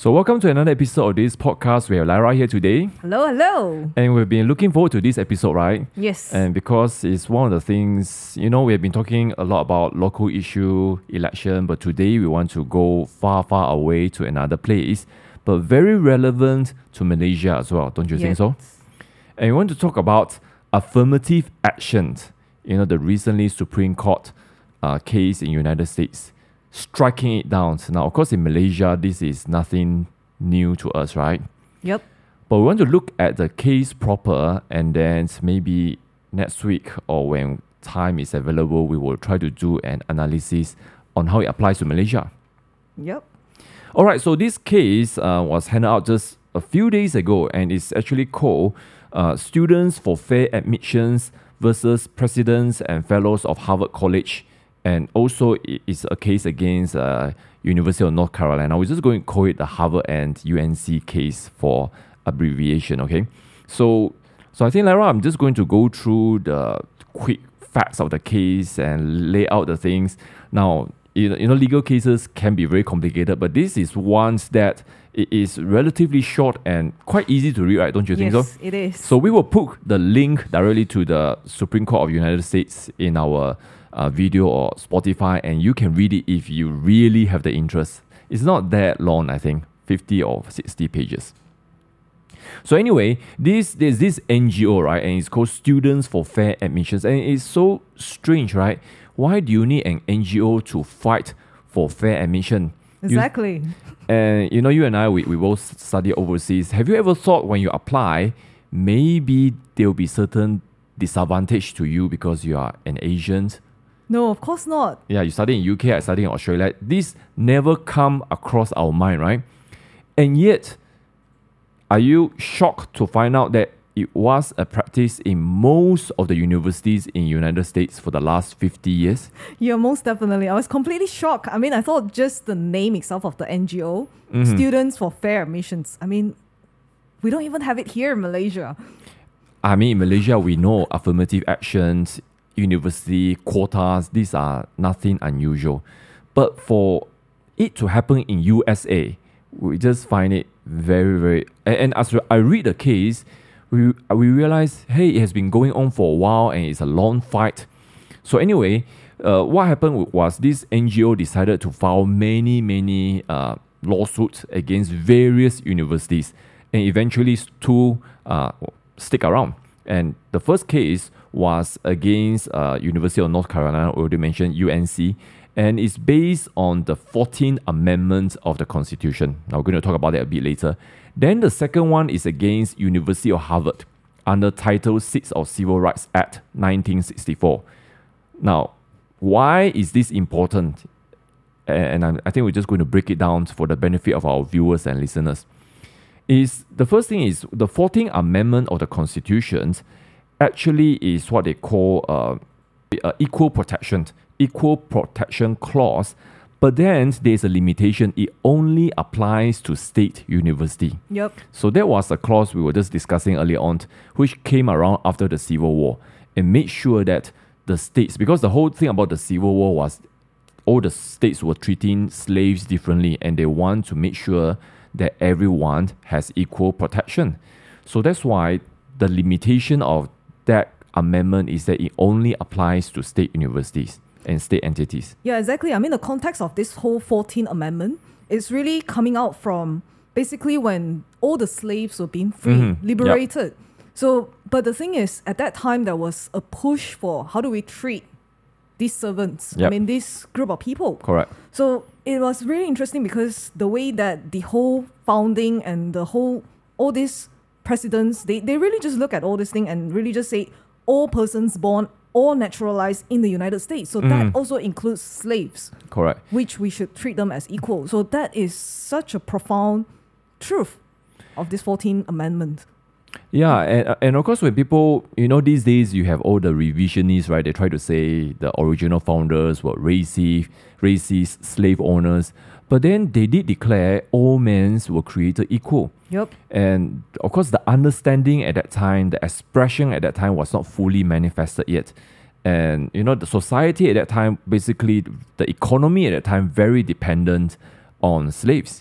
So welcome to another episode of this podcast. We have Lyra here today. Hello, hello. And we've been looking forward to this episode, right? Yes. And because it's one of the things, we have been talking a lot about local issue, election, but today we want to go far, far away to another place, but very relevant to Malaysia as well. Don't you think so? And we want to talk about affirmative actions. The recently Supreme Court case in United States, striking it down. Now, of course, in Malaysia, this is nothing new to us, right? Yep. But we want to look at the case proper, and then maybe next week or when time is available, we will try to do an analysis on how it applies to Malaysia. Yep. All right, so this case was handed out just a few days ago, and it's actually called Students for Fair Admissions versus Presidents and Fellows of Harvard College. And also, it's a case against University of North Carolina. We're just going to call it the Harvard and UNC case for abbreviation, okay? So I think, Lyra, I'm just going to go through the quick facts of the case and lay out the things. Now, legal cases can be very complicated, but this is one that it is relatively short and quite easy to read, right? Don't you think so? Yes, it is. So we will put the link directly to the Supreme Court of the United States in our video or Spotify, and you can read it if you really have the interest. It's not that long, I think, 50 or 60 pages. So anyway, there's this NGO, right? And it's called Students for Fair Admissions. And it's so strange, right? Why do you need an NGO to fight for fair admission? Exactly. You and I, we both study overseas. Have you ever thought when you apply, maybe there will be certain disadvantage to you because you are an Asian? No, of course not. Yeah, you study in UK, I study in Australia. This never come across our mind, right? And yet, are you shocked to find out that it was a practice in most of the universities in United States for the last 50 years? Yeah, most definitely. I was completely shocked. I mean, I thought just the name itself of the NGO, Students for Fair Admissions. I mean, we don't even have it here in Malaysia. I mean, in Malaysia, we know affirmative actions, university quotas, these are nothing unusual. But for it to happen in USA, we just find it very, very... And as I read the case, we realize, hey, it has been going on for a while and it's a long fight. So anyway, what happened was this NGO decided to file many lawsuits against various universities, and eventually two stick around. And the first case was against University of North Carolina, already mentioned UNC, and it's based on the 14th Amendment of the Constitution. Now we're going to talk about that a bit later. Then the second one is against University of Harvard under Title VI of Civil Rights Act 1964. Now, why is this important? And I think we're just going to break it down for the benefit of our viewers and listeners. The first thing is the 14th Amendment of the Constitution actually is what they call equal protection clause. But then there's a limitation. It only applies to state university. Yep. So that was a clause we were just discussing earlier on, which came around after the Civil War and made sure that the states, because the whole thing about the Civil War was all the states were treating slaves differently, and they want to make sure that everyone has equal protection. So that's why the limitation of that amendment is that it only applies to state universities and state entities. Yeah, exactly. I mean, the context of this whole 14th Amendment is really coming out from basically when all the slaves were being free, liberated. Yep. So, but the thing is, at that time, there was a push for how do we treat these servants? Yep. I mean, this group of people. Correct. So it was really interesting because the way that the whole founding and all these presidents, they really just look at all this thing and really just say all persons born or naturalized in the United States. So that also includes slaves. Correct. Which we should treat them as equal. So that is such a profound truth of this 14th Amendment. Yeah, and of course when people, these days you have all the revisionists, right? They try to say the original founders were racist slave owners. But then they did declare all men were created equal. Yep. And of course, the understanding at that time, the expression at that time was not fully manifested yet. And, the society at that time, basically, the economy at that time, very dependent on slaves.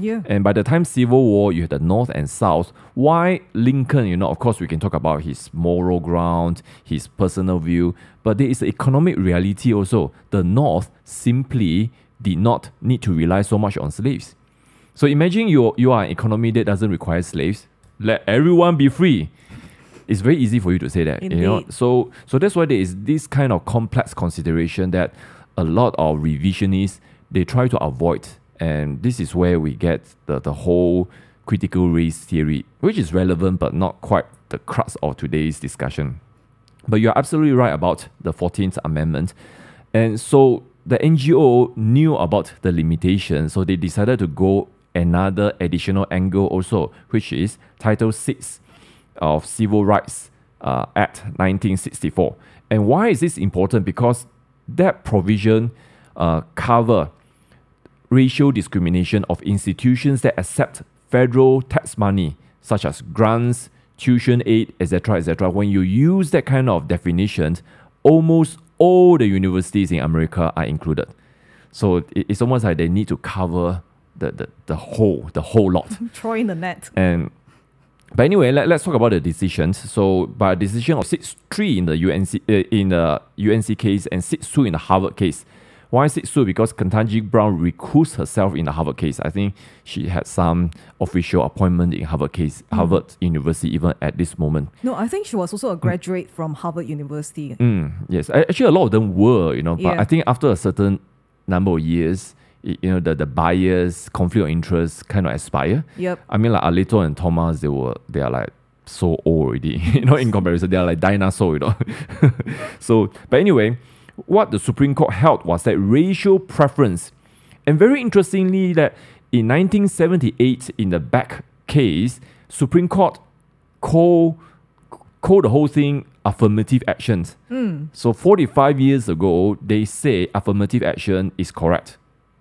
Yeah. And by the time Civil War, you had the North and South. Why Lincoln, of course, we can talk about his moral ground, his personal view, but there is an economic reality also. The North simply did not need to rely so much on slaves. So imagine you are an economy that doesn't require slaves. Let everyone be free. It's very easy for you to say that. Indeed. So that's why there is this kind of complex consideration that a lot of revisionists, they try to avoid. And this is where we get the whole critical race theory, which is relevant but not quite the crux of today's discussion. But you're absolutely right about the 14th Amendment. And so the NGO knew about the limitations, so they decided to go another additional angle also, which is Title 6 of Civil Rights Act 1964. And why is this important? Because that provision cover racial discrimination of institutions that accept federal tax money, such as grants, tuition aid, etc., etc. When you use that kind of definition, almost all the universities in America are included. So it's almost like they need to cover the whole lot. Throw in the net. But anyway, let's talk about the decisions. So by a decision of 6-3 in the UNC case and 6-2 in the Harvard case. Why 6-2? Because Ketanji Brown recused herself in the Harvard case. I think she had some official appointment in Harvard University even at this moment. No, I think she was also a graduate from Harvard University. Yes, actually a lot of them were, but Yeah. I think after a certain number of years, the bias, conflict of interest kind of expire. Yep. I mean, like Alito and Thomas, they are like so old already, in comparison. They are like dinosaurs, So, but anyway, what the Supreme Court held was that racial preference. And very interestingly, that in 1978, in the Beck case, Supreme Court called the whole thing affirmative actions. So 45 years ago, they say affirmative action is correct.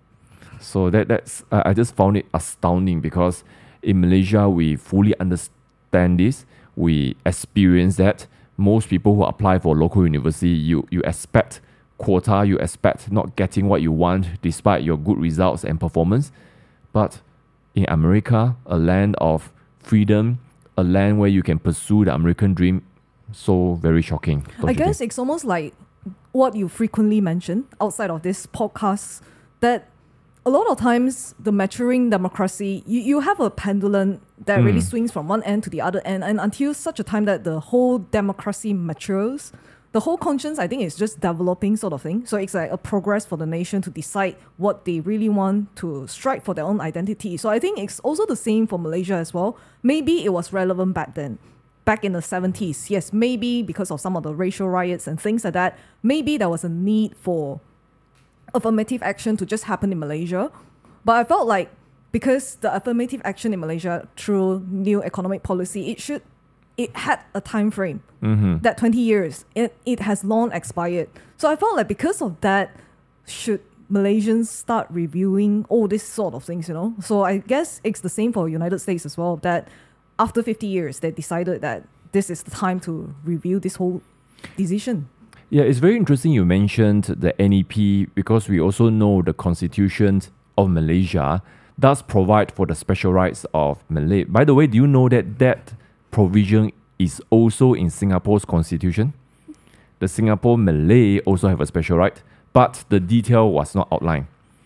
So that's I just found it astounding because in Malaysia, we fully understand this. We experience that. Most people who apply for local university, you expect quota, you expect not getting what you want despite your good results and performance. But in America, a land of freedom, a land where you can pursue the American dream, so very shocking. I guess it's almost like what you frequently mention outside of this podcast, that a lot of times the maturing democracy, you have a pendulum that really swings from one end to the other end, and until such a time that the whole democracy matures, the whole conscience, I think, is just developing sort of thing. So it's like a progress for the nation to decide what they really want to strike for their own identity. So I think it's also the same for Malaysia as well. Maybe it was relevant back then, back in the 70s. Yes, maybe because of some of the racial riots and things like that, maybe there was a need for affirmative action to just happen in Malaysia. But I felt like because the affirmative action in Malaysia through new economic policy, it had a time frame, that 20 years, it has long expired. So I felt like because of that, should Malaysians start reviewing all these sort of things, So I guess it's the same for United States as well, that after 50 years, they decided that this is the time to review this whole decision. Yeah, it's very interesting you mentioned the NEP because we also know the Constitution of Malaysia does provide for the special rights of Malay. By the way, do you know that provision is also in Singapore's Constitution? The Singapore Malay also have a special right, but the detail was not outlined.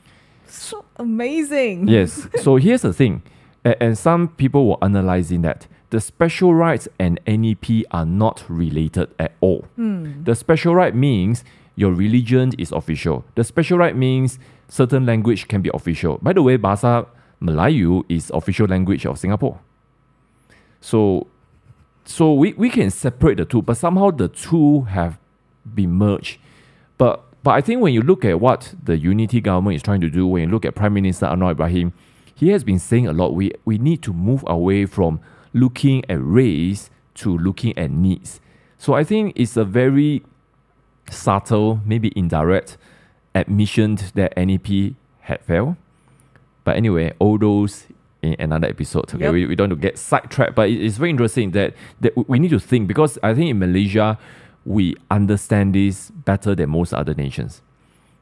So amazing. Yes. So here's the thing, and some people were analyzing that. The special rights and NEP are not related at all. The special right means your religion is official. The special right means certain language can be official. By the way, Bahasa Melayu is official language of Singapore. So we can separate the two, but somehow the two have been merged. But I think when you look at what the unity government is trying to do, when you look at Prime Minister Anwar Ibrahim, he has been saying a lot. We need to move away from looking at race to looking at needs. So I think it's a very subtle, maybe indirect admission that NEP had failed. But anyway, all those in another episode. Okay, we don't want to get sidetracked, but it's very interesting that we need to think, because I think in Malaysia, we understand this better than most other nations.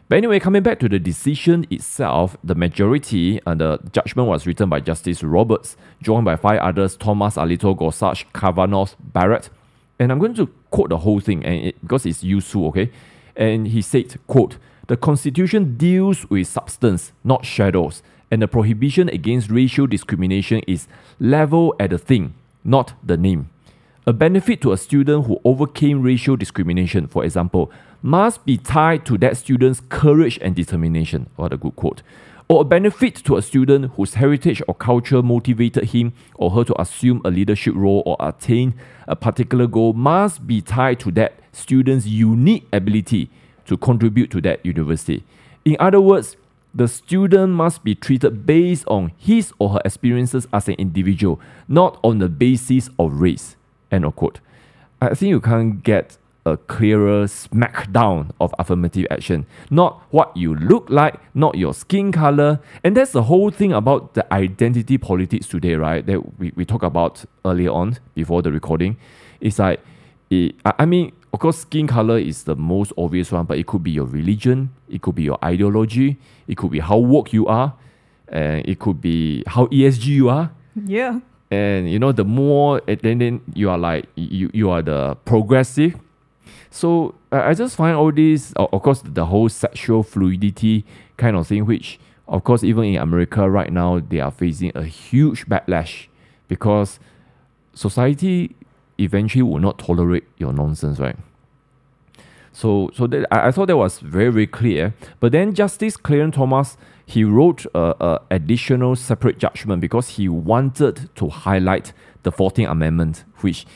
But anyway, coming back to the decision itself, the majority and the judgment was written by Justice Roberts, joined by 5 others: Thomas, Alito, Gorsuch, Kavanaugh, Barrett. And I'm going to quote the whole thing because it's useful, okay? And he said, quote, "The Constitution deals with substance, not shadows, and the prohibition against racial discrimination is level at the thing, not the name. A benefit to a student who overcame racial discrimination, for example, must be tied to that student's courage and determination." What a good quote. "Or a benefit to a student whose heritage or culture motivated him or her to assume a leadership role or attain a particular goal must be tied to that student's unique ability to contribute to that university. In other words, the student must be treated based on his or her experiences as an individual, not on the basis of race." End of quote. I think you can't get a clearer smackdown of affirmative action. Not what you look like, not your skin color. And that's the whole thing about the identity politics today, right? That we talked about earlier on before the recording. It's like, of course, skin color is the most obvious one, but it could be your religion, it could be your ideology, it could be how woke you are, and it could be how ESG you are. Yeah. And the more, then you are like, you are the progressive. So I just find all this, of course, the whole sexual fluidity kind of thing, which, of course, even in America right now, they are facing a huge backlash because society eventually will not tolerate your nonsense, right? So I thought that was very, very clear. But then Justice Clarence Thomas, he wrote a additional separate judgment because he wanted to highlight the 14th Amendment, which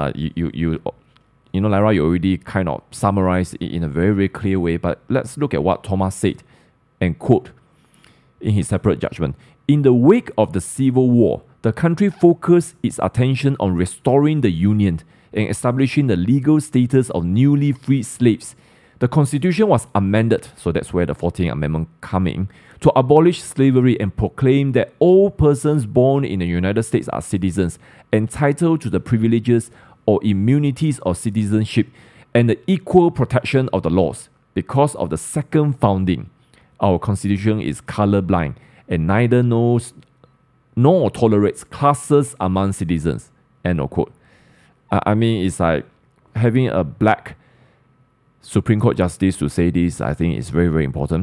Lyra, you already kind of summarized it in a very, very clear way. But let's look at what Thomas said and quote in his separate judgment. "In the wake of the Civil War, the country focused its attention on restoring the Union and establishing the legal status of newly freed slaves. The Constitution was amended," so that's where the 14th Amendment come in, "to abolish slavery and proclaim that all persons born in the United States are citizens, entitled to the privileges or immunities of citizenship and the equal protection of the laws. Because of the second founding, our Constitution is colorblind and neither knows nor tolerates classes among citizens." End of quote. It's like having a black Supreme Court justice to say this, I think is very, very important.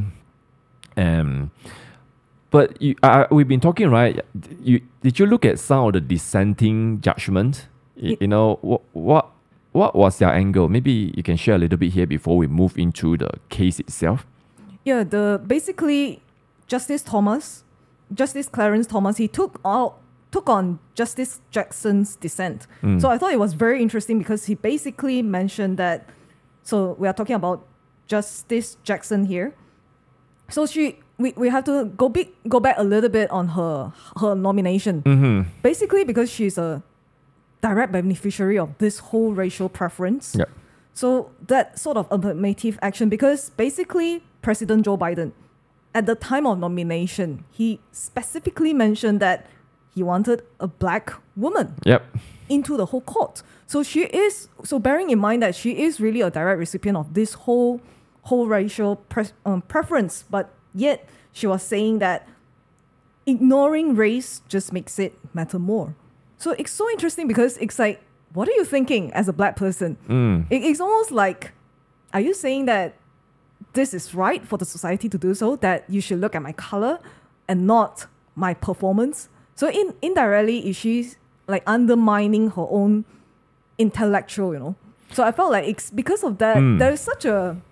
But we've been talking, right? Did you look at some of the dissenting judgment? What was their angle? Maybe you can share a little bit here before we move into the case itself. Yeah, basically Justice Clarence Thomas, he took on Justice Jackson's dissent. So I thought it was very interesting because he basically mentioned that, so we are talking about Justice Jackson here. So we have to go back a little bit on her nomination. Mm-hmm. Basically because she's a direct beneficiary of this whole racial preference. Yep. So that sort of affirmative action, because basically President Joe Biden, at the time of nomination, he specifically mentioned that he wanted a black woman into the whole court. So bearing in mind that she is really a direct recipient of this whole racial preference, but yet she was saying that ignoring race just makes it matter more. So it's so interesting because it's like, what are you thinking as a black person? It's almost like, are you saying that this is right for the society to do so, that you should look at my color and not my performance? So indirectly, is she like undermining her own intellectual, So I felt like it's because of that, there is such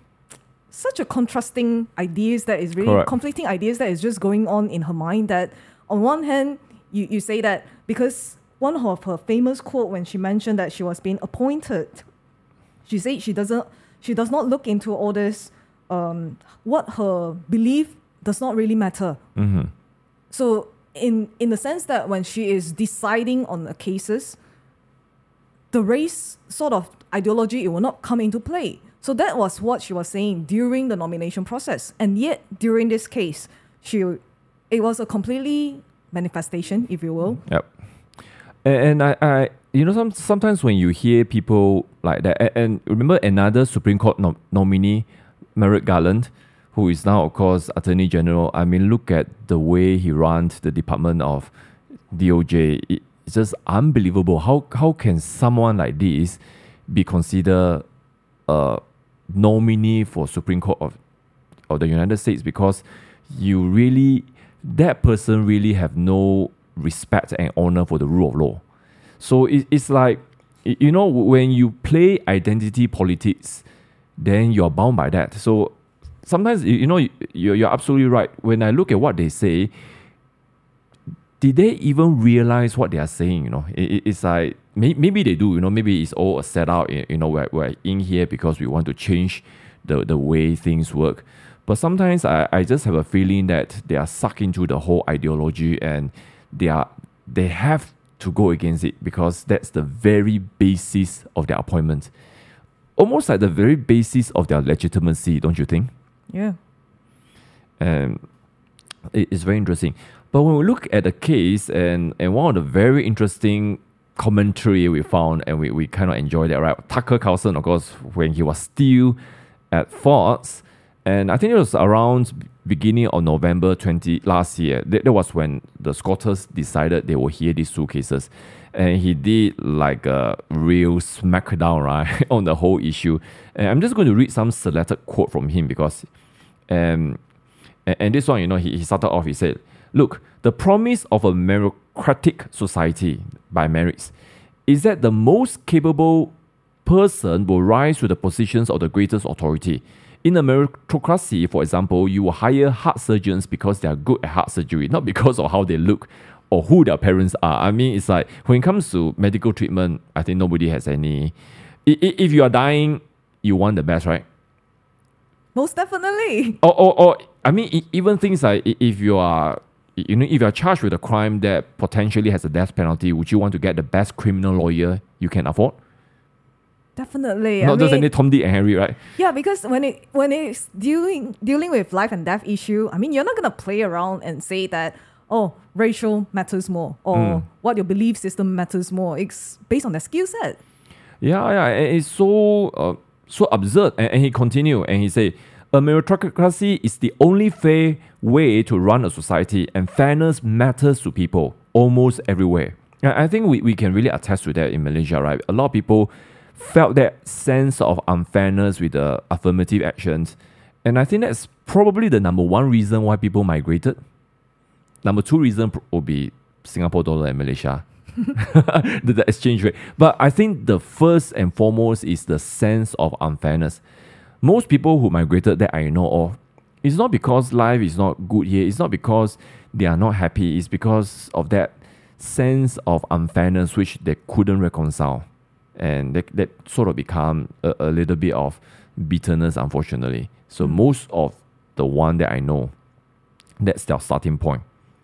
a contrasting ideas that is really conflicting ideas that is just going on in her mind, that on one hand, you say that because one of her famous quote when she mentioned that she was being appointed, she said she does not look into all this, what her belief does not really matter. Mm-hmm. So in the sense that when she is deciding on the cases, the race sort of ideology, it will not come into play. So that was what she was saying during the nomination process. And yet during this case, it was a completely manifestation, if you will. Yep. And I sometimes when you hear people like that, and remember another Supreme Court nominee, Merrick Garland, who is now, of course, Attorney General, I mean, look at the way he runs the Department of DOJ. It's just unbelievable. How can someone like this be considered a nominee for Supreme Court of the United States? Because that person really have no respect and honor for the rule of law. So it's like, when you play identity politics, then you're bound by that. So sometimes, you're absolutely right. When I look at what they say, did they even realize what they are saying? It's like, maybe they do, maybe it's all a setup, we're in here because we want to change the way things work. But sometimes I just have a feeling that they are sucked into the whole ideology, and they have to go against it because that's the very basis of their appointment. Almost like the very basis of their legitimacy, don't you think? Yeah. And it's very interesting. But when we look at the case, and one of the very interesting commentary we found, and we kind of enjoyed that, right? Tucker Carlson, of course, when he was still at Fox, and I think it was around beginning of November last year. That was when the Scotters decided they will hear these two cases. And he did like a real smackdown, right, on the whole issue. And I'm just going to read some selected quote from him because, and this one, he started off, he said, "Look, the promise of a meritocratic society by merits is that the most capable person will rise to the positions of the greatest authority. In a meritocracy, for example, you will hire heart surgeons because they are good at heart surgery, not because of how they look or who their parents are." I mean, it's like, when it comes to medical treatment, I think nobody has any... If you are dying, you want the best, right? Most definitely. Or I mean, even things like, if you are charged with a crime that potentially has a death penalty, would you want to get the best criminal lawyer you can afford? Definitely. Not just any Tom, Dick, and Harry, right? Yeah, because when it's dealing with life and death issue, I mean, you're not gonna play around and say that, racial matters more, or what your belief system matters more. It's based on their skill set. Yeah, it's so absurd. And he continued, and he said, "A meritocracy is the only fair way to run a society, and fairness matters to people almost everywhere." I think we can really attest to that in Malaysia, right? A lot of people felt that sense of unfairness with the affirmative actions. And I think that's probably the number one reason why people migrated. Number two reason would be Singapore dollar and Malaysia, the exchange rate. But I think the first and foremost is the sense of unfairness. Most people who migrated that I know of, it's not because life is not good here. It's not because they are not happy. It's because of that sense of unfairness which they couldn't reconcile. And that sort of become a little bit of bitterness, unfortunately. So most of the one that I know, that's their starting point.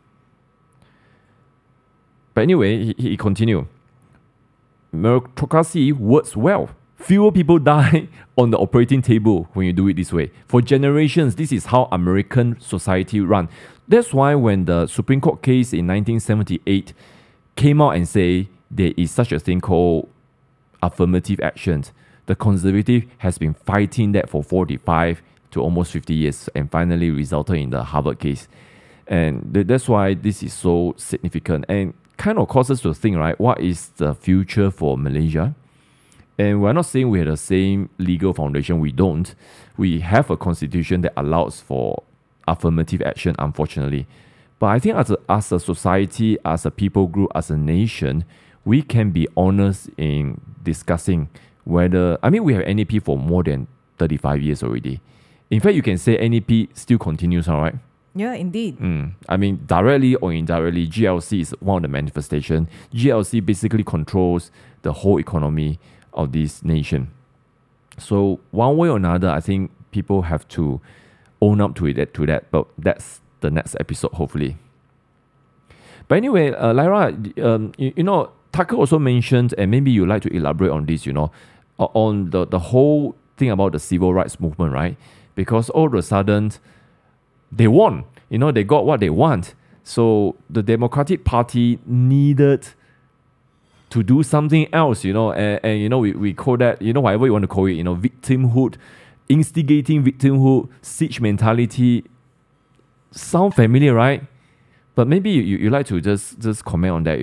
But anyway, he continued. Meritocracy works well. Fewer people die on the operating table when you do it this way. For generations, this is how American society run. That's why when the Supreme Court case in 1978 came out and say there is such a thing called affirmative actions, the conservative has been fighting that for 45 to almost 50 years and finally resulted in the Harvard case. And that's why this is so significant and kind of causes us to think, right, what is the future for Malaysia? And we're not saying we have the same legal foundation. We don't. We have a constitution that allows for affirmative action, unfortunately. But I think as a society, as a people group, as a nation, we can be honest in discussing whether... I mean, we have NEP for more than 35 years already. In fact, you can say NEP still continues, all right? Yeah, indeed. I mean, directly or indirectly, GLC is one of the manifestations. GLC basically controls the whole economy of this nation. So one way or another, I think people have to own up to that. But that's the next episode, hopefully. But anyway, Lyra, Tucker also mentioned, and maybe you'd like to elaborate on this, on the whole thing about the civil rights movement, right? Because all of a sudden, they won. They got what they want. So the Democratic Party needed to do something else, and we call that, whatever you want to call it, victimhood. instigating victimhood, siege mentality. Sound familiar, right? But maybe you like to just comment on that.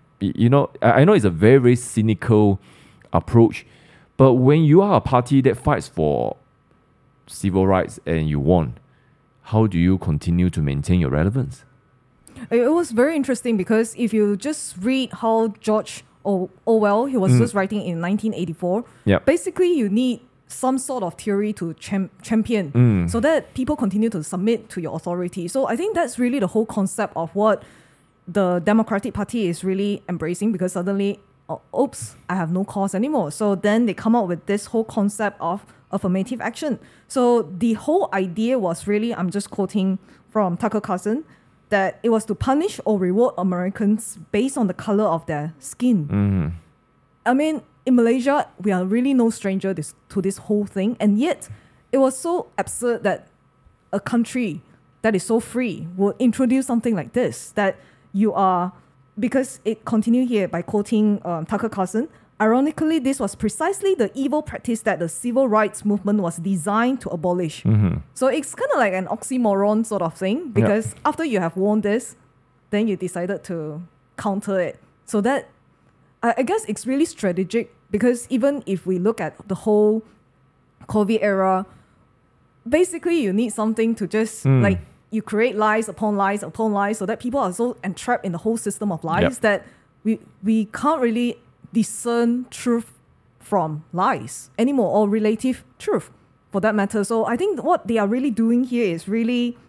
I know it's a very, very cynical approach, but when you are a party that fights for civil rights and you won, how do you continue to maintain your relevance? It was very interesting because if you just read how George Orwell, he was just writing in 1984, basically you need some sort of theory to champion so that people continue to submit to your authority. So I think that's really the whole concept of what the Democratic Party is really embracing, because suddenly, oops, I have no cause anymore. So then they come up with this whole concept of affirmative action. So the whole idea was really, I'm just quoting from Tucker Carlson, that it was to punish or reward Americans based on the color of their skin. I mean, in Malaysia, we are really no stranger to this whole thing. And yet, it was so absurd that a country that is so free would introduce something like this, that you are, because it continued here by quoting Tucker Carlson, ironically, this was precisely the evil practice that the civil rights movement was designed to abolish. So it's kind of like an oxymoron sort of thing, because after you have won this, then you decided to counter it. So that, I guess it's really strategic, because even if we look at the whole COVID era, basically you need something to just like, you create lies upon lies upon lies, so that people are so entrapped in the whole system of lies that we can't really discern truth from lies anymore, or relative truth for that matter. So I think what they are really doing here is really,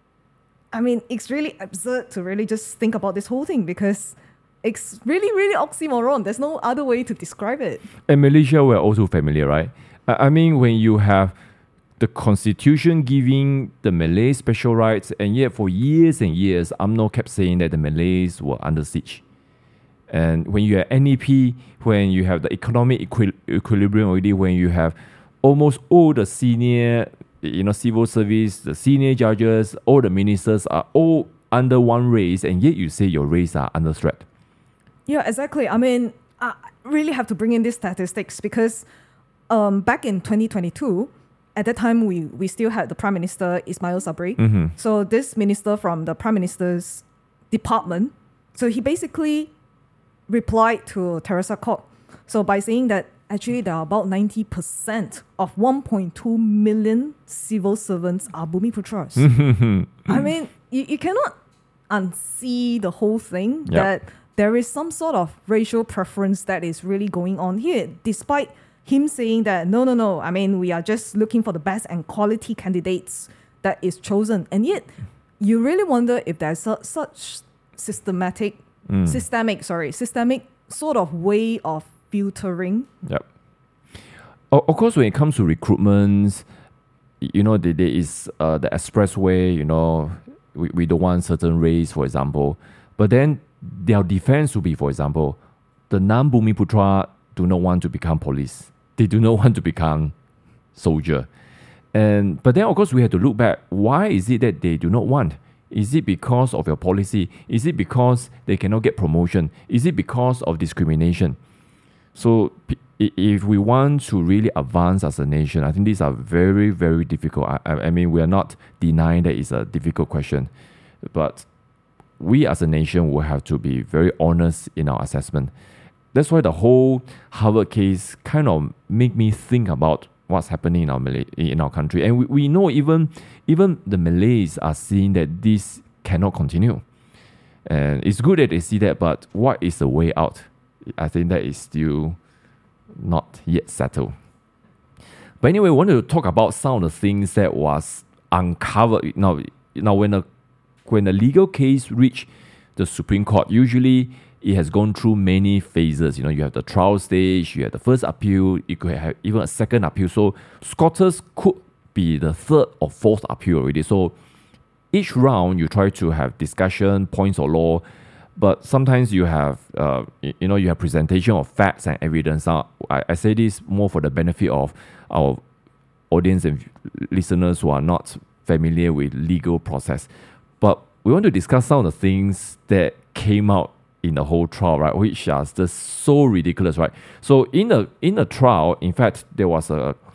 I mean, it's really absurd to really just think about this whole thing, because it's really, really oxymoron. There's no other way to describe it. And Malaysia, we're also familiar, right? I mean, when you have the constitution giving the Malays special rights, and yet for years and years, UMNO kept saying that the Malays were under siege. And when you have NEP, when you have the economic equilibrium already, when you have almost all the senior, civil service, the senior judges, all the ministers are all under one race, and yet you say your race are under threat. Yeah, exactly. I mean, I really have to bring in these statistics, because back in 2022, at that time, we still had the Prime Minister, Ismail Sabri. So this minister from the Prime Minister's department, so he basically replied to Teresa Kok, so by saying that actually there are about 90% of 1.2 million civil servants are Bumiputras. I mean, you cannot unsee the whole thing, that there is some sort of racial preference that is really going on here, despite him saying that, no, I mean, we are just looking for the best and quality candidates that is chosen. And yet, you really wonder if there's such systemic sort of way of filtering. Of course, when it comes to recruitments, there is the expressway, we don't want certain race, for example. But then their defense will be, for example, the non-Bumiputra do not want to become police. They do not want to become soldier. But then, of course, we have to look back. Why is it that they do not want? Is it because of your policy? Is it because they cannot get promotion? Is it because of discrimination? So if we want to really advance as a nation, I think these are very, very difficult. I mean, we are not denying that it's a difficult question. But we as a nation will have to be very honest in our assessment. That's why the whole Harvard case kind of make me think about what's happening in our country. And we know even the Malays are seeing that this cannot continue. And it's good that they see that, but what is the way out? I think that is still not yet settled. But anyway, I wanted to talk about some of the things that was uncovered. Now when the legal case reached the Supreme Court, usually it has gone through many phases. You have the trial stage, you have the first appeal, you could have even a second appeal. So Scotters could be the third or fourth appeal already. So each round you try to have discussion, points of law, but sometimes you have you have presentation of facts and evidence. Now, I say this more for the benefit of our audience and listeners who are not familiar with legal process. But we want to discuss some of the things that came out in the whole trial, right, which are just so ridiculous, right? So in the trial, in fact, there was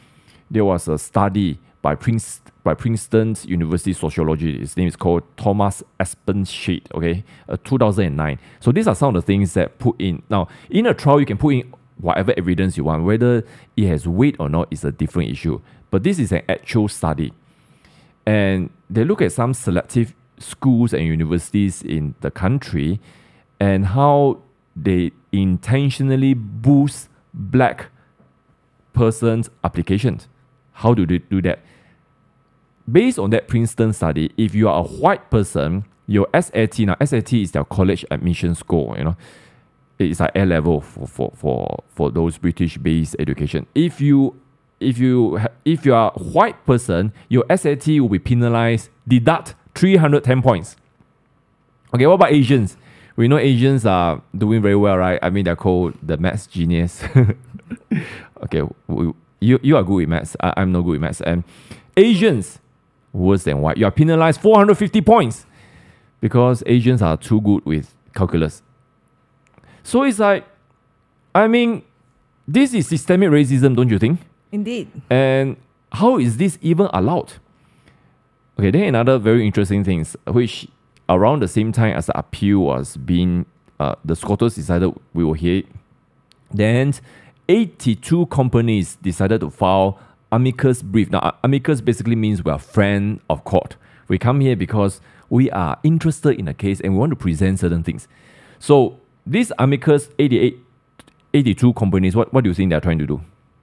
there was a study by Princeton University Sociology. His name is called Thomas Espenshade, okay, 2009. So these are some of the things that put in. Now, in a trial, you can put in whatever evidence you want. Whether it has weight or not is a different issue. But this is an actual study. And they look at some selective schools and universities in the country and how they intentionally boost black persons' applications. How do they do that? Based on that Princeton study, if you are a white person, your SAT, now SAT is their college admission score, it's like A level for those British-based education. If you are a white person, your SAT will be penalized, deduct 310 points. Okay, what about Asians? We know Asians are doing very well, right? I mean, they're called the maths genius. Okay, you are good with maths. I'm not good with maths. And Asians, worse than white. You are penalized 450 points because Asians are too good with calculus. So it's like, I mean, this is systemic racism, don't you think? Indeed. And how is this even allowed? Okay, then another very interesting thing, which around the same time as the appeal was being, the Scotus decided we will hear it. Then 82 companies decided to file amicus brief. Now, amicus basically means we are friend of court. We come here because we are interested in a case and we want to present certain things. So these amicus 82 companies, what do you think they're trying to do?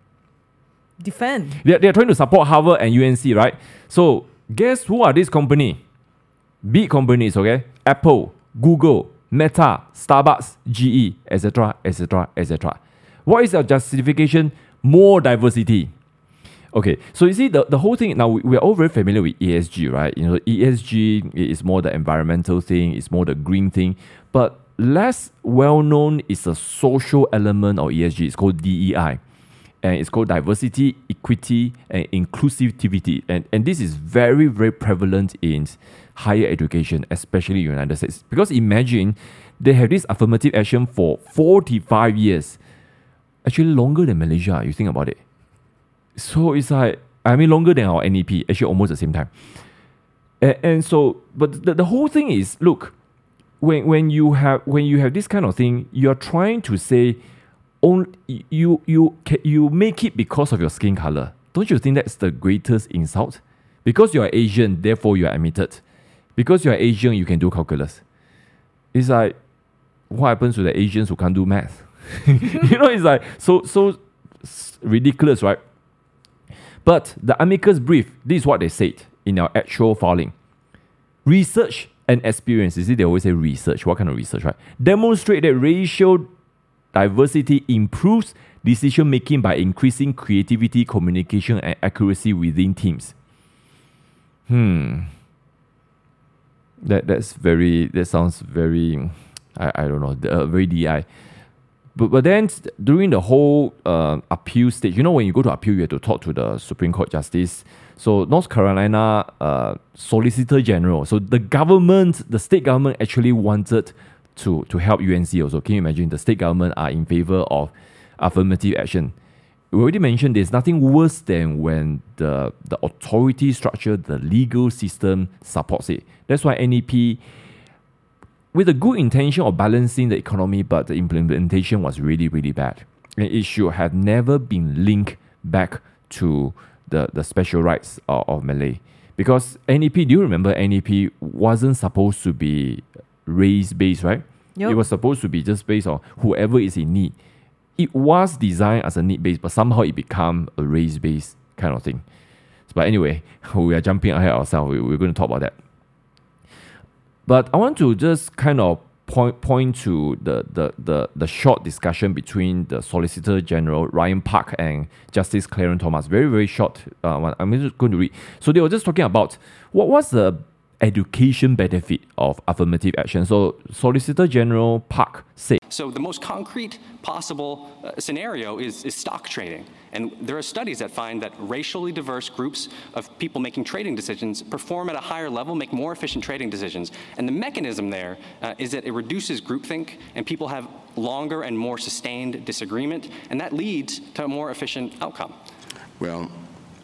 Defend. They're trying to support Harvard and UNC, right? So guess who are these companies? Big companies, okay? Apple, Google, Meta, Starbucks, GE, etc., etc., etc. What is their justification? More diversity. Okay, so you see the whole thing, now we are all very familiar with ESG, right? ESG is more the environmental thing, it's more the green thing, but less well known is a social element of ESG. It's called DEI. And it's called diversity, equity, and inclusivity. And this is very, very prevalent in higher education, especially in the United States. Because imagine they have this affirmative action for 45 years. Actually, longer than Malaysia, you think about it. So it's like, longer than our NEP, actually almost the same time. And so, but the whole thing is, look, when you have this kind of thing, you're trying to say, you make it because of your skin color. Don't you think that's the greatest insult? Because you are Asian, therefore you are admitted. Because you are Asian, you can do calculus. It's like, what happens to the Asians who can't do math? It's like so ridiculous, right? But the amicus brief, this is what they said in our actual filing. Research and experience, you see, they always say research. What kind of research, right? Demonstrate that racial diversity improves decision making by increasing creativity, communication, and accuracy within teams. That sounds very, I don't know, very DI. But then during the whole appeal stage, when you go to appeal, you have to talk to the Supreme Court Justice. So North Carolina Solicitor General, so the state government actually wanted to help UNC also. Can you imagine? The state government are in favor of affirmative action. We already mentioned there's nothing worse than when the authority structure, the legal system supports it. That's why NEP, with a good intention of balancing the economy, but the implementation was really, really bad. And it should have never been linked back to the special rights of Malay. Because NEP, do you remember NEP wasn't supposed to be race-based, right? Yep. It was supposed to be just based on whoever is in need. It was designed as a need-based, but somehow it became a race-based kind of thing. But anyway, we are jumping ahead ourselves. We're going to talk about that. But I want to just kind of point to the short discussion between the Solicitor General Ryan Park and Justice Clarence Thomas. Very, very short one. I'm just going to read. So they were just talking about what was the education benefit of affirmative action. So Solicitor General Park said, so the most concrete possible scenario is stock trading. And there are studies that find that racially diverse groups of people making trading decisions perform at a higher level, make more efficient trading decisions. And the mechanism there is that it reduces groupthink and people have longer and more sustained disagreement. And that leads to a more efficient outcome. Well,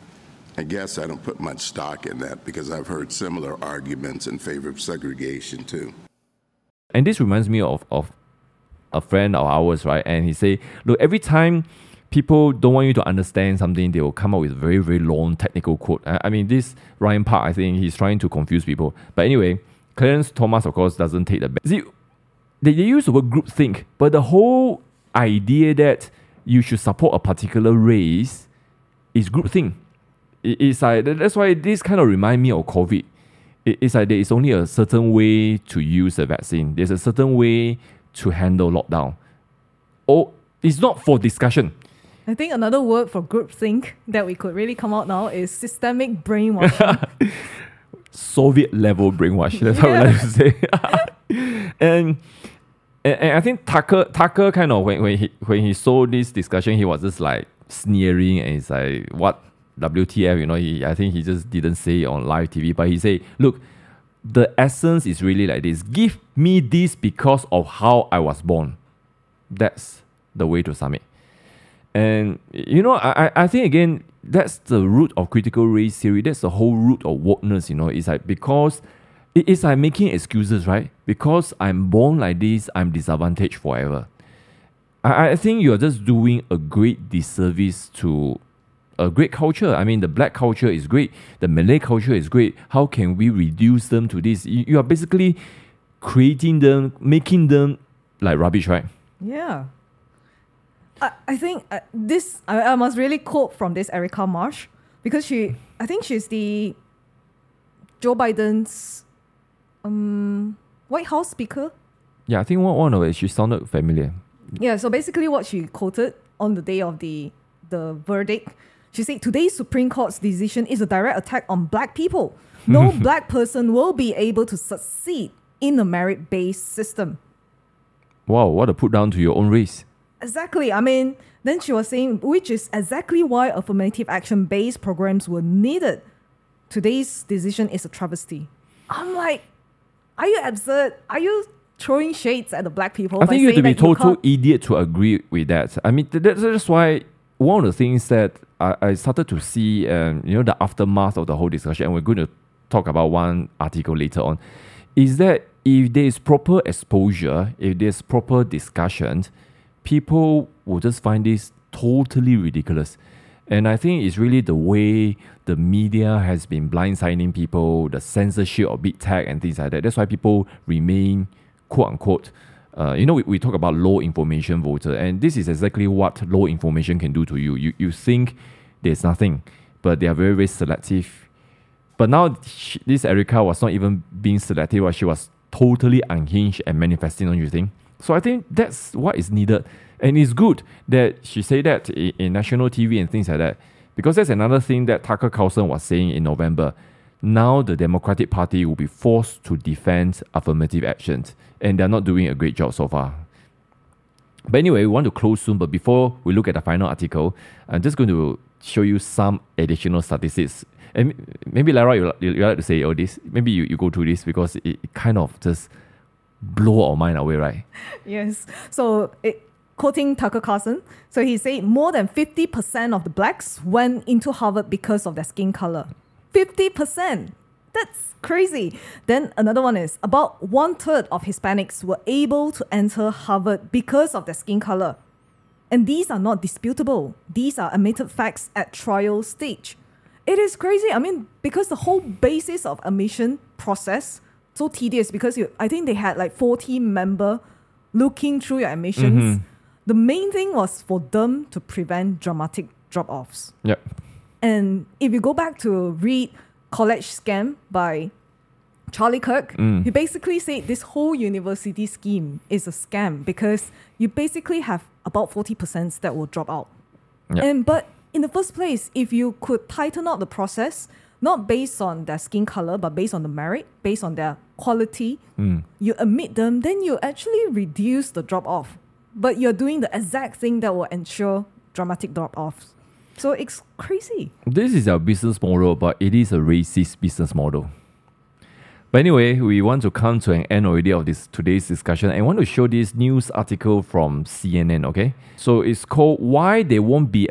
I guess I don't put much stock in that because I've heard similar arguments in favor of segregation too. And this reminds me of a friend of ours, right? And he say, look, every time people don't want you to understand something, they will come up with very, very long technical quote. I mean, this Ryan Park, I think he's trying to confuse people. But anyway, Clarence Thomas, of course, doesn't take the bait. See, they use the word groupthink, but the whole idea that you should support a particular race is groupthink. It's like, that's why this kind of remind me of COVID. It's like there is only a certain way to use a vaccine. There's a certain way to handle lockdown. Or it's not for discussion. I think another word for groupthink that we could really come out now is systemic brainwashing. Soviet level brainwash. That's how we like to say. and I think Tucker kind of when he saw this discussion, he was just like sneering and he's like, what WTF? I think he just didn't say it on live TV, but he said, look, the essence is really like this. Give me this because of how I was born. That's the way to sum it. And I think again, that's the root of critical race theory. That's the whole root of wokeness. It's like because it's like making excuses, right? Because I'm born like this, I'm disadvantaged forever. I think you're just doing a great disservice to a great culture. I mean, the black culture is great. The Malay culture is great. How can we reduce them to this? You are basically creating them, making them like rubbish, right? Yeah. I think I must really quote from this Erica Marsh, because I think she's the Joe Biden's White House speaker. Yeah, I think one of it, she sounded familiar. Yeah, so basically what she quoted on the day of the verdict, she said, today's Supreme Court's decision is a direct attack on black people. No black person will be able to succeed in a merit-based system. Wow, what a put down to your own race. Exactly. I mean, then she was saying, which is exactly why affirmative action-based programs were needed. Today's decision is a travesty. I'm like, are you absurd? Are you throwing shades at the black people? I think you have to be total idiot to agree with that. I mean, that's why one of the things that I started to see, the aftermath of the whole discussion, and we're going to talk about one article later on, is that if there is proper exposure, if there's proper discussion, people will just find this totally ridiculous. And I think it's really the way the media has been blindsiding people, the censorship of big tech and things like that. That's why people remain, quote unquote, we talk about low information voter, and this is exactly what low information can do to you. You think there's nothing, but they are very, very selective. But now this Erica was not even being selective, but she was totally unhinged and manifesting, don't you think? So I think that's what is needed. And it's good that she said that in national TV and things like that, because that's another thing that Tucker Carlson was saying in November. Now the Democratic Party will be forced to defend affirmative actions, and they're not doing a great job so far. But anyway, we want to close soon, but before we look at the final article, I'm just going to show you some additional statistics. And maybe Lara, you like to say all this. Maybe you go through this because it kind of just blow our mind away, right? Yes. So quoting Tucker Carlson, so he said more than 50% of the blacks went into Harvard because of their skin color. 50%. That's crazy. Then another one is about 1/3 of Hispanics were able to enter Harvard because of their skin color. And these are not disputable. These are admitted facts at trial stage. It is crazy. I mean, because the whole basis of admission process so tedious, because I think they had like 40 members looking through your admissions. Mm-hmm. The main thing was for them to prevent dramatic drop-offs. Yep. And if you go back to read College Scam by Charlie Kirk, he basically said this whole university scheme is a scam because you basically have about 40% that will drop out. Yep. But in the first place, if you could tighten up the process, not based on their skin color, but based on the merit, based on their quality, you admit them, then you actually reduce the drop-off. But you're doing the exact thing that will ensure dramatic drop-offs. So it's crazy. This is our business model, but it is a racist business model. But anyway, we want to come to an end already of today's discussion. I want to show this news article from CNN, okay? So it's called Why There Won't Be a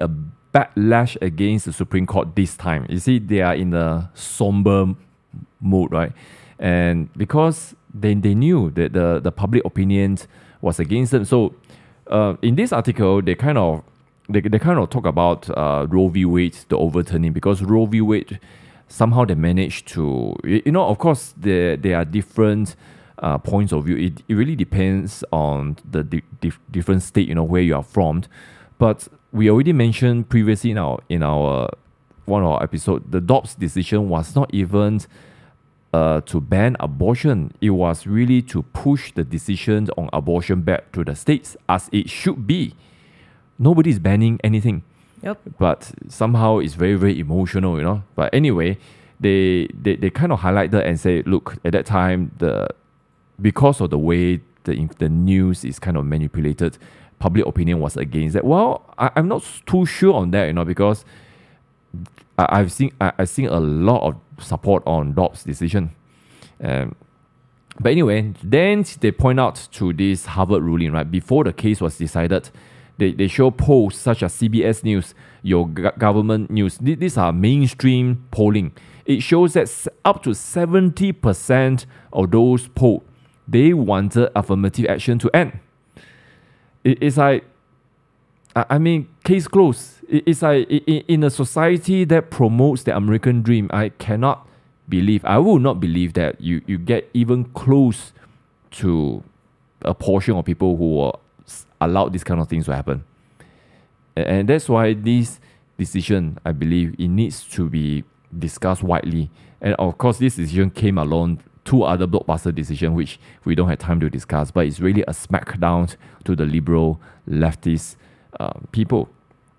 backlash against the Supreme Court this time. You see, they are in a somber mood, right? And because they knew that the public opinion was against them. So in this article, they kind of talk about Roe v. Wade, the overturning, because Roe v. Wade, somehow they managed to, of course, there are different points of view. It really depends on the different state, where you are from. But we already mentioned previously in our one of our episodes, the Dobbs decision was not even to ban abortion. It was really to push the decision on abortion back to the states, as it should be. Nobody is banning anything. Yep. But somehow it's very, very emotional, But anyway, they kind of highlighted and say, look, at that time, because of the way the news is kind of manipulated, public opinion was against that. Well, I'm not too sure on that, because I've seen a lot of support on Dobbs' decision. But anyway, then they point out to this Harvard ruling, right? Before the case was decided, they show polls such as CBS News, your government news. These are mainstream polling. It shows that up to 70% of those polled, they wanted affirmative action to end. It's like, case closed. It's like in a society that promotes the American dream, I will not believe that you get even close to a portion of people who will allow these kind of things to happen. And that's why this decision, I believe, it needs to be discussed widely. And of course, this decision came along two other blockbuster decisions, which we don't have time to discuss, but it's really a smackdown to the liberal leftist people.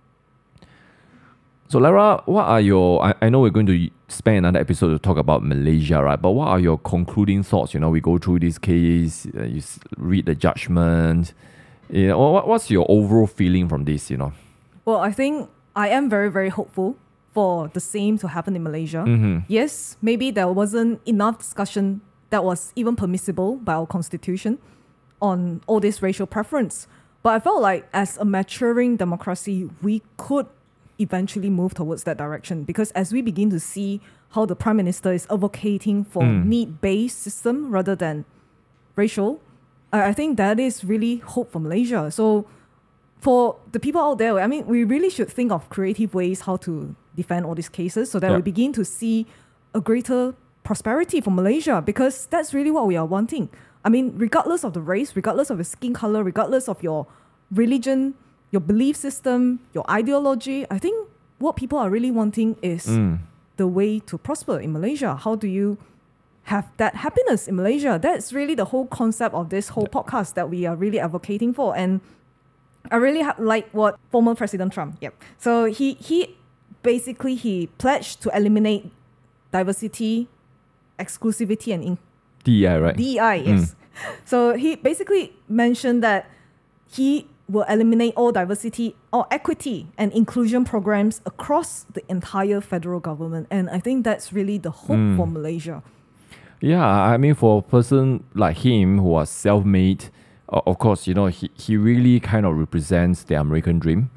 So Lara, what are your, I know we're going to spend another episode to talk about Malaysia, right? But what are your concluding thoughts? We go through this case, you read the judgment. What's your overall feeling from this, Well, I think I am very, very hopeful for the same to happen in Malaysia. Mm-hmm. Yes, maybe there wasn't enough discussion that was even permissible by our constitution on all this racial preference. But I felt like as a maturing democracy, we could eventually move towards that direction, because as we begin to see how the Prime Minister is advocating for need-based system rather than racial, I think that is really hope for Malaysia. So for the people out there, we really should think of creative ways how to defend all these cases so that we begin to see a greater prosperity for Malaysia, because that's really what we are wanting. Regardless of the race, regardless of your skin color, regardless of your religion, your belief system, your ideology, I think what people are really wanting is the way to prosper in Malaysia. How do you have that happiness in Malaysia? That's really the whole concept of this whole podcast that we are really advocating for. And I really like what former President Trump, so he basically he pledged to eliminate diversity, exclusivity, and DEI, right? DEI, yes. So he basically mentioned that he will eliminate all diversity or equity and inclusion programs across the entire federal government. And I think that's really the hope for Malaysia. Yeah, for a person like him who was self-made, of course, he really kind of represents the American dream.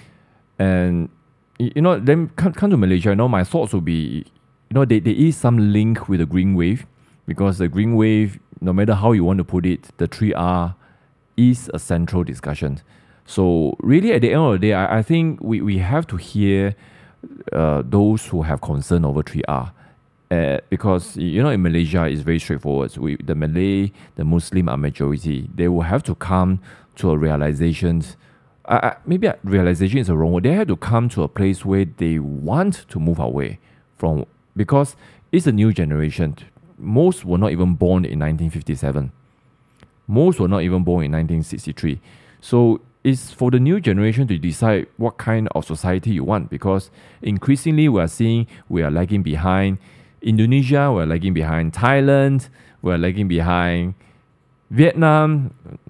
And, then come to Malaysia, my thoughts would be, there is some link with the Green Wave, because the Green Wave, no matter how you want to put it, the 3R is a central discussion. So really at the end of the day, I think we have to hear those who have concern over 3R. Because, in Malaysia, it's very straightforward. The Malay, the Muslim are majority. They will have to come to a realization. Maybe realization is a wrong word. They have to come to a place where they want to move away from, because it's a new generation. Most were not even born in 1957. Most were not even born in 1963. So it's for the new generation to decide what kind of society you want, because increasingly we are seeing we are lagging behind Indonesia, we're lagging behind Thailand, we're lagging behind Vietnam,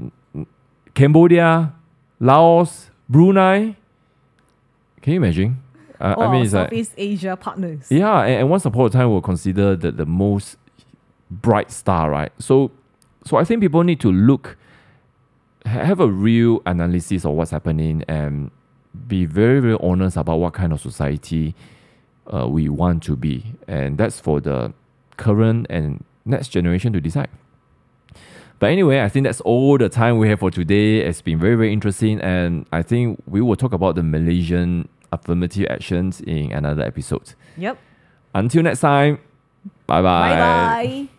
Cambodia, Laos, Brunei. Can you imagine? It's Southeast Asia partners. Yeah, and once upon a time we'll consider the most bright star, right? So I think people need to have a real analysis of what's happening and be very, very honest about what kind of society we want to be. And that's for the current and next generation to decide. But anyway, I think that's all the time we have for today. It's been very, very interesting. And I think we will talk about the Malaysian affirmative actions in another episode. Yep. Until next time, bye-bye. Bye-bye.